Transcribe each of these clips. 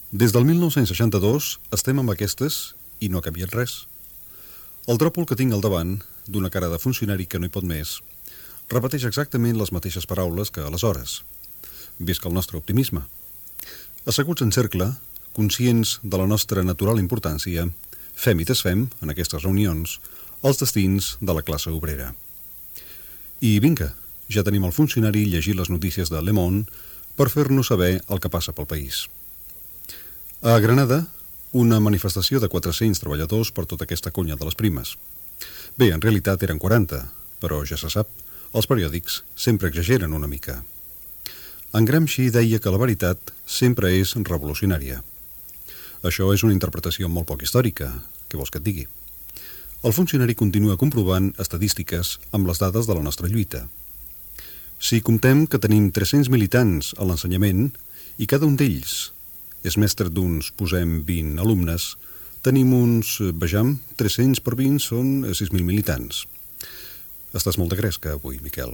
Des del 1962 estem amb aquestes i no ha canviat res. El dròpol que tinc al davant, d'una cara de funcionari que no hi pot més, repeteix exactament les mateixes paraules que aleshores. Visca el nostre optimisme. Asseguts en cercle, conscients de la nostra natural importància, fem i desfem, en aquestes reunions, els destins de la classe obrera. I vinga, ja tenim el funcionari llegir les notícies de Le Monde per fer-nos saber el que passa pel país. A Granada, una manifestació de 400 treballadors per tota aquesta conya de les primes. Bé, en realitat eren 40, però ja se sap, els periòdics sempre exageren una mica. En Gramsci deia que la veritat sempre és revolucionària. Això és una interpretació molt poc històrica, què vols que et digui? El funcionari continua comprovant estadístiques amb les dades de la nostra lluita. Si comptem que tenim 300 militants a l'ensenyament i cada un d'ells és mestre d'uns, posem, 20 alumnes, tenim uns, vejam, 300 per 20 són 6.000 militants. Estàs molt de gresca avui, Miquel.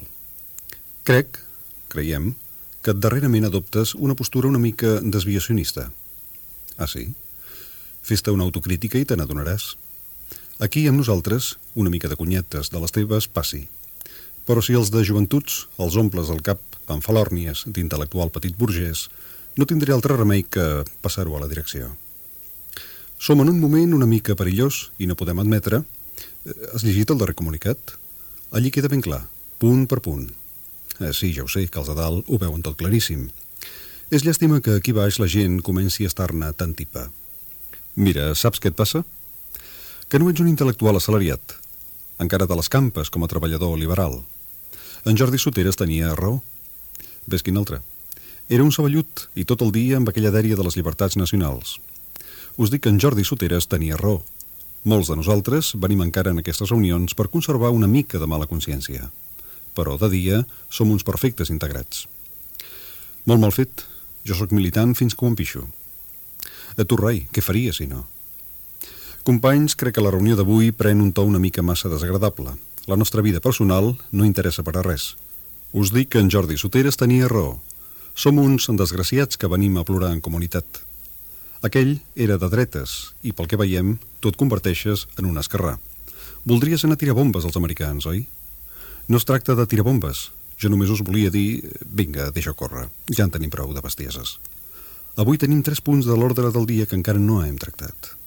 Creiem, que darrerament adoptes una postura una mica desviacionista. Ah, sí? Fes-te una autocrítica i te n'adonaràs. Aquí amb nosaltres, una mica de conyetes de les teves passi. Però si els de joventuts els omples al cap amb falòrnies d'intel·lectual petit burgès, no tindré altre remei que passar-ho a la direcció. Som en un moment una mica perillós i no podem admetre... Has llegit el darrer comunicat? Allí queda ben clar, punt per punt. Sí, ja ho sé, que els de dalt ho veuen tot claríssim. És llàstima que aquí baix la gent comenci a estar-ne tan tipa. Mira, saps què et passa? Que no ets un intel·lectual assalariat. Encara te l'escampes com a treballador liberal. En Jordi Soteras tenia raó. Ves quin altre. Era un saballut i tot el dia amb aquella dèria de les llibertats nacionals. Us dic que en Jordi Soteras tenia raó. Molts de nosaltres venim encara en aquestes reunions per conservar una mica de mala consciència. Però de dia som uns perfectes integrats. Molt mal fet. Jo sóc militant fins que ho empixo. Tu, Rai, què faries si no? Companys, crec que la reunió d'avui pren un to una mica massa desagradable. La nostra vida personal no interessa per a res. Us dic que en Jordi Soteras tenia raó. Som uns desgraciats que venim a plorar en comunitat. Aquell era de dretes i, pel que veiem, tu et converteixes en un esquerrà. Voldries anar a tirar bombes als americans, oi? No es tracta de tirar bombes. Jo només us volia dir... Vinga, deixa córrer. Ja en tenim prou de bestieses. Avui tenim 3 punts de l'ordre del dia que encara no hem tractat.